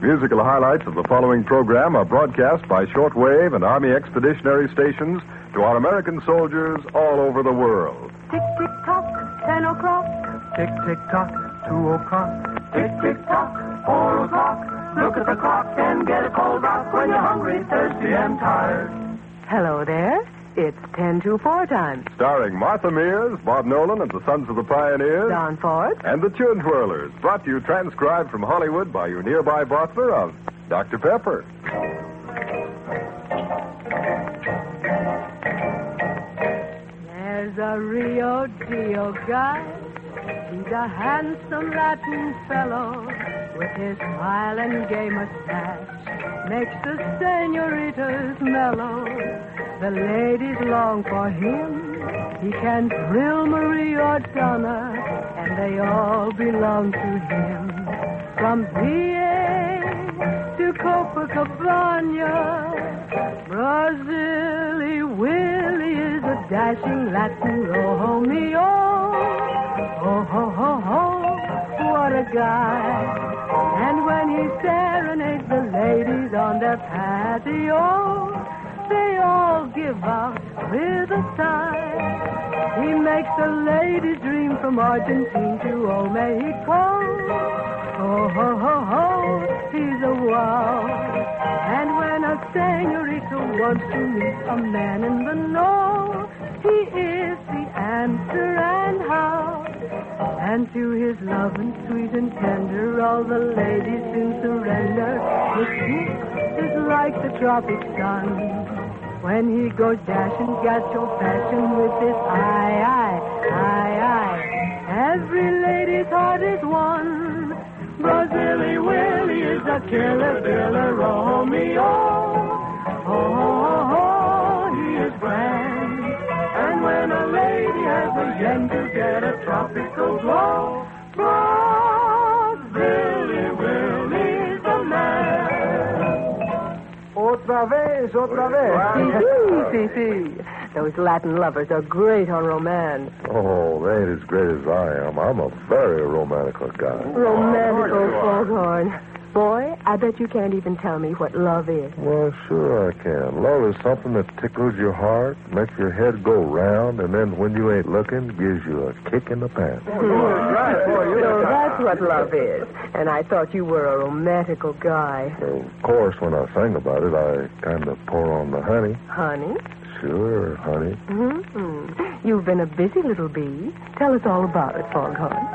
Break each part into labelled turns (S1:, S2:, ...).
S1: Musical highlights of the following program are broadcast by shortwave and Army expeditionary stations to our American soldiers all over the world.
S2: Tick, tick, tock, 10 o'clock.
S3: Tick, tick, tock, 2 o'clock.
S2: Tick, tick, tock, 4 o'clock. Look at the clock and get a cold rock when you're hungry, thirsty, and tired.
S4: Hello there. It's 10 to 4 time.
S1: Starring Martha Mears, Bob Nolan and the Sons of the Pioneers.
S4: Don Ford.
S1: And the Tune Twirlers, brought to you transcribed from Hollywood by your nearby butler of Dr. Pepper.
S4: There's a Rio Dio guy. He's a handsome Latin fellow with his smile and gay mustache. Makes the senoritas mellow. The ladies long for him. He can thrill Marie or Donna, and they all belong to him. From PA to Copacabana, Brazili Willie is a dashing Latin Romeo. Oh, ho, ho, ho, what a guy. And when he serenades the ladies on their patio, they all give out with a sigh. He makes the ladies dream from Argentina to old Mexico. Oh, ho, ho, ho, he's a wow. And when a senorita wants to meet a man in the know, he is the answer and how. And to his love and sweet and tender, all the ladies soon surrender. His kiss is like the tropic sun. When he goes dashing, gacho fashion with his aye. Every lady's heart is won. Brazili Willie is a killer Romeo. Oh, he is grand. And when a lady has a yen to get a tropical glow, Brazili Willie's the man.
S3: Otra vez.
S4: See. Those Latin lovers are great on romance.
S5: Oh, they ain't as great as I am. I'm a very romantical guy.
S4: Romantical foghorn. Boy, I bet you can't even tell me what love is.
S5: Well, sure I can. Love is something that tickles your heart, makes your head go round, and then when you ain't looking, gives you a kick in the pants.
S4: So that's what love is. And I thought you were a romantical guy.
S5: Of course, when I sing about it, I kind of pour on the honey.
S4: Honey?
S5: Sure, honey.
S4: Mm-hmm. You've been a busy little bee. Tell us all about it, Foghorn.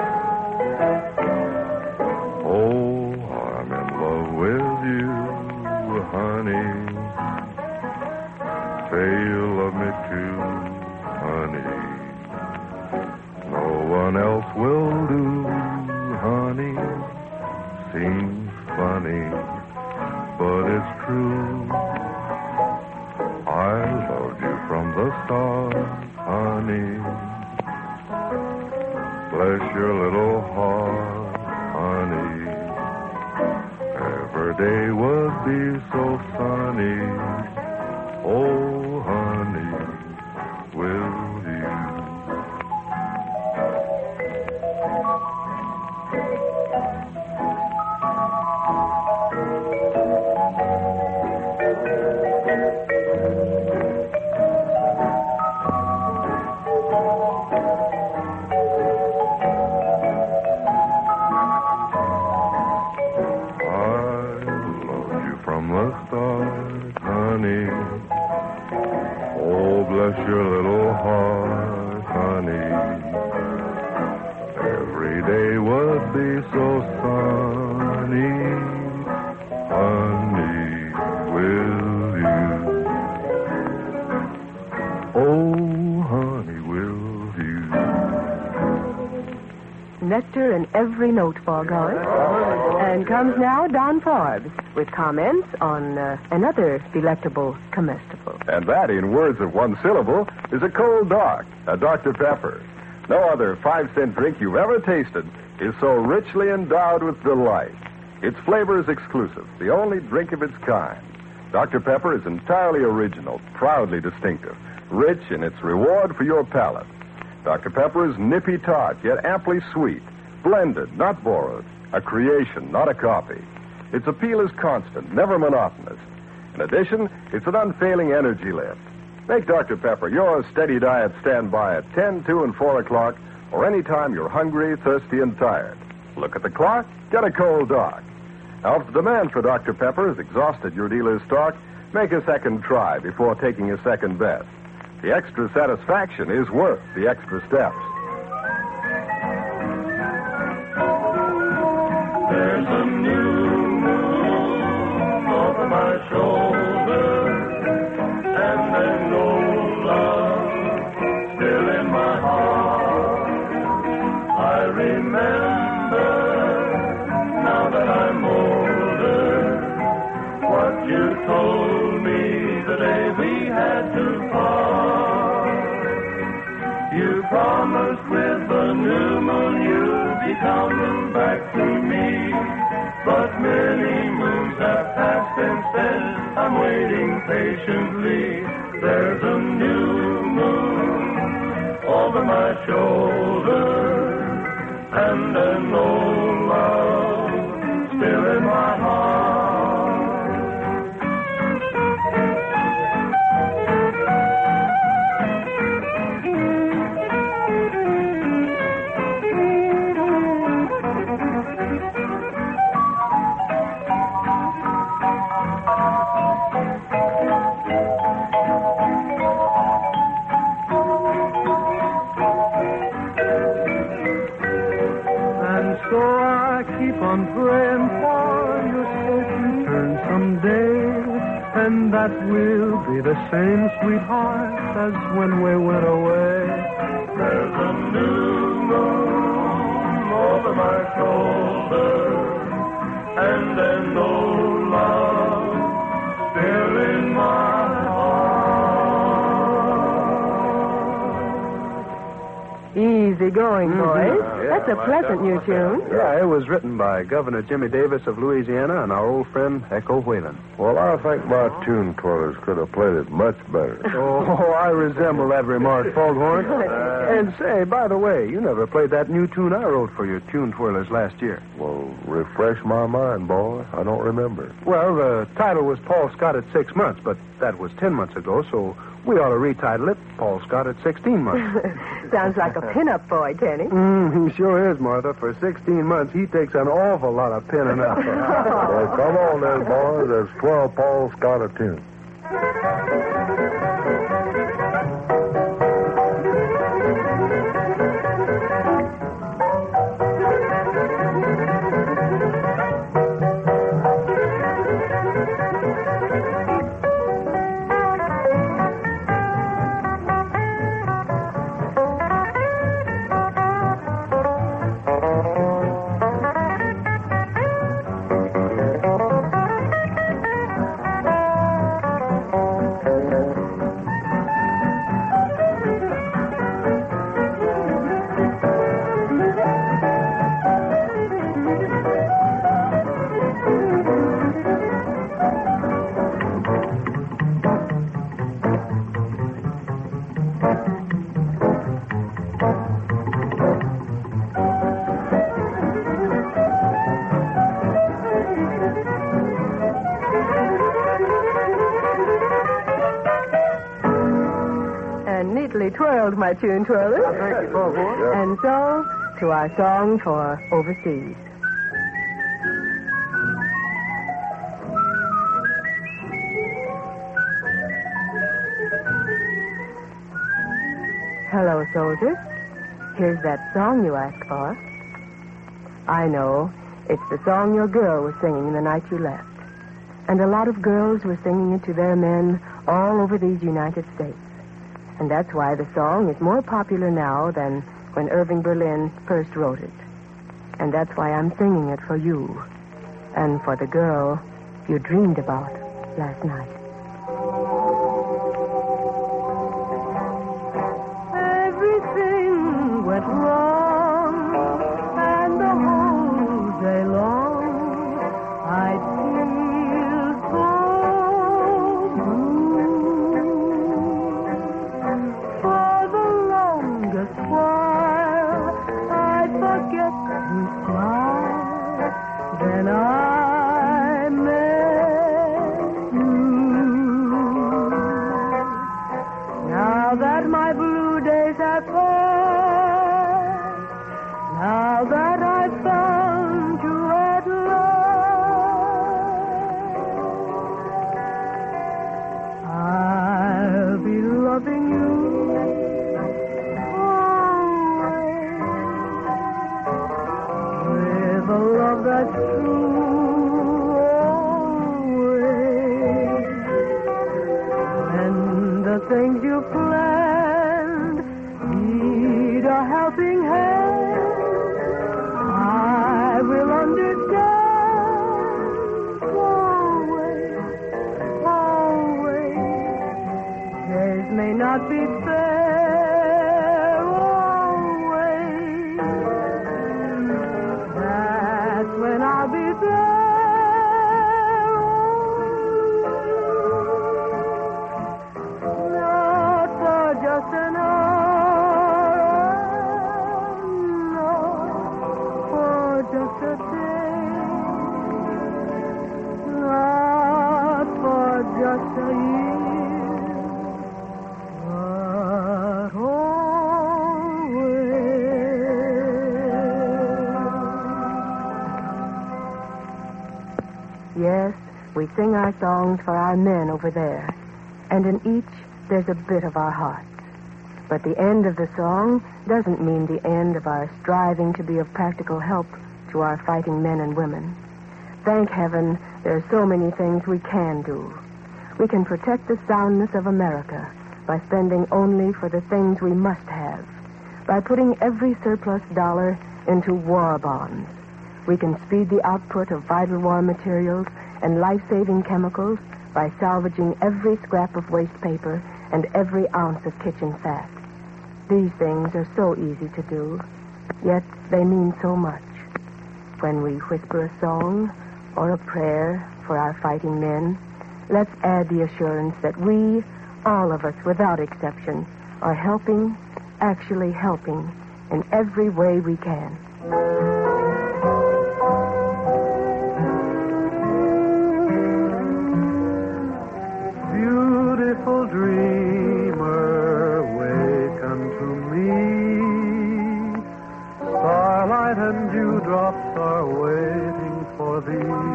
S5: Oh, I'm in love with you, honey. Say you love me too, honey. No one else will do, honey. Seems funny, but it's true. I loved you from the start, honey. Bless your little heart, honey. Every day would be so sunny. Oh, honey, will you? Bless your little heart, honey. Every day would be so sunny, honey, will you? Oh, honey, will you?
S4: Nectar in every note, Foghorn. And comes now Don Forbes with comments on another delectable comestible.
S1: And that, in words of one syllable, is a cold dark, a Dr. Pepper. No other 5-cent drink you've ever tasted is so richly endowed with delight. Its flavor is exclusive, the only drink of its kind. Dr. Pepper is entirely original, proudly distinctive, rich in its reward for your palate. Dr. Pepper is nippy tart, yet amply sweet, blended, not borrowed, a creation, not a copy. Its appeal is constant, never monotonous. In addition, it's an unfailing energy lift. Make Dr. Pepper your steady diet standby at 10, 2, and 4 o'clock, or any time you're hungry, thirsty, and tired. Look at the clock, get a cold Doc. Now, if the demand for Dr. Pepper has exhausted your dealer's stock, make a second try before taking a second bet. The extra satisfaction is worth the extra steps.
S2: There's a new moon over my shoulder, and there's no love still in my heart. I remember, now that I'm older, what you told me the day we had to part. You promised with the new moon you'd be coming back to me. But many moons have passed and since I'm waiting patiently. There's a new moon over my shoulder, and an old love still in my heart.
S3: So I keep on praying for your safe return someday, and that we'll be the same sweethearts as when we went away.
S2: There's a new moon over my shoulder, and an old love still in my heart.
S4: Easy going, boys. That's a pleasant new tune.
S6: Yeah, it was written by Governor Jimmy Davis of Louisiana and our old friend Echo Whalen.
S5: Well, I think my tune twirlers could have played it much better.
S6: Oh, I resemble that remark, Foghorn. And say, by the way, you never played that new tune I wrote for your tune twirlers last year.
S5: Well, refresh my mind, boy. I don't remember.
S6: Well, the title was Paul Scott at 6 months, but that was 10 months ago, so we ought to retitle it Paul Scott at 16 months.
S4: Sounds like a pin-up boy, Tenny.
S6: He sure is, Martha. For 16 months, he takes an awful lot of pinning up.
S5: Well, come on then, boys. There's 12 Paul Scott a tune.
S4: Neatly twirled, my tune twirlers.
S6: Thank you, Foghorn.
S4: And so, to our song for overseas. Hello, soldiers. Here's that song you asked for. I know. It's the song your girl was singing the night you left. And a lot of girls were singing it to their men all over these United States. And that's why the song is more popular now than when Irving Berlin first wrote it. And that's why I'm singing it for you and for the girl you dreamed about last night. Everything went wrong, and the whole day long I feel so blue. For the longest while I forget to smile, then I not be fair always, that's when I'll be there. Not for just an hour, no, for just a day, not for just a year. Yes, we sing our songs for our men over there, and in each there's a bit of our hearts. But the end of the song doesn't mean the end of our striving to be of practical help to our fighting men and women. Thank heaven, there are so many things we can do. We can protect the soundness of America by spending only for the things we must have, by putting every surplus dollar into war bonds. We can speed the output of vital war materials and life-saving chemicals by salvaging every scrap of waste paper and every ounce of kitchen fat. These things are so easy to do, yet they mean so much. When we whisper a song or a prayer for our fighting men, let's add the assurance that we, all of us without exception, are helping, actually helping, in every way we can.
S3: Beautiful dreamer, wake unto me. Starlight and dewdrops are waiting for thee.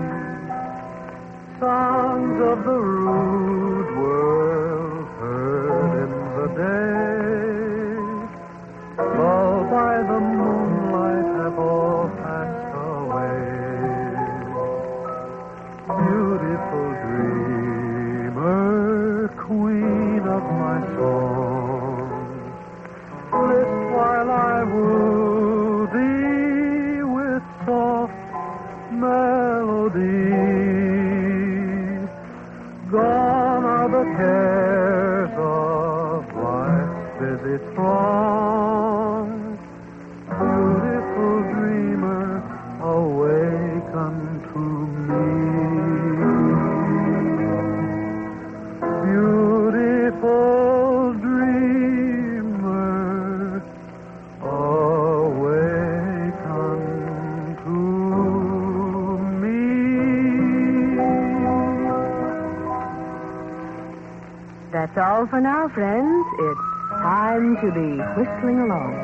S3: Songs of the rude world heard in the day, lulled by the moonlight, have all passed away. Beautiful dreamer, queen of my song, list while I woo thee with soft melody. Gone are the cares of life's busy throng. Beautiful dreamer, awaken to me. Beautiful dreamer, awaken to me.
S4: That's all for now, friends. It's time to be whistling along.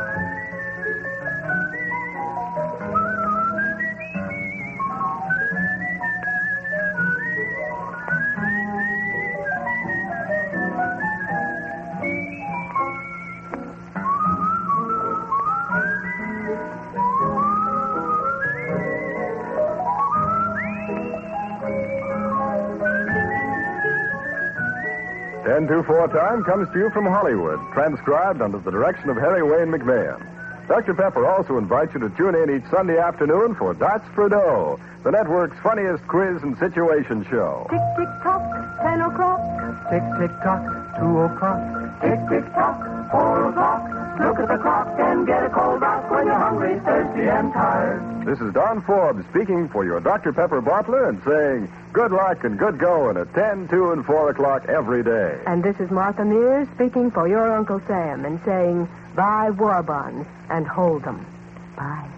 S1: Ten to 4 time comes to you from Hollywood, transcribed under the direction of Harry Wayne McMahon. Dr. Pepper also invites you to tune in each Sunday afternoon for Dots for Dough, the network's funniest quiz and situation show.
S4: Tick, tick, tock, 10 o'clock.
S3: Tick, tick, tock, 2 o'clock.
S2: Tick, tick, tock, 4 o'clock. Look at the clock and get a cold rock when you're hungry, thirsty, and tired.
S1: This is Don Forbes speaking for your Dr. Pepper bottler and saying good luck and good going at 10, 2, and 4 o'clock every day.
S4: And this is Martha Mears speaking for your Uncle Sam and saying, buy war bonds and hold them. Bye.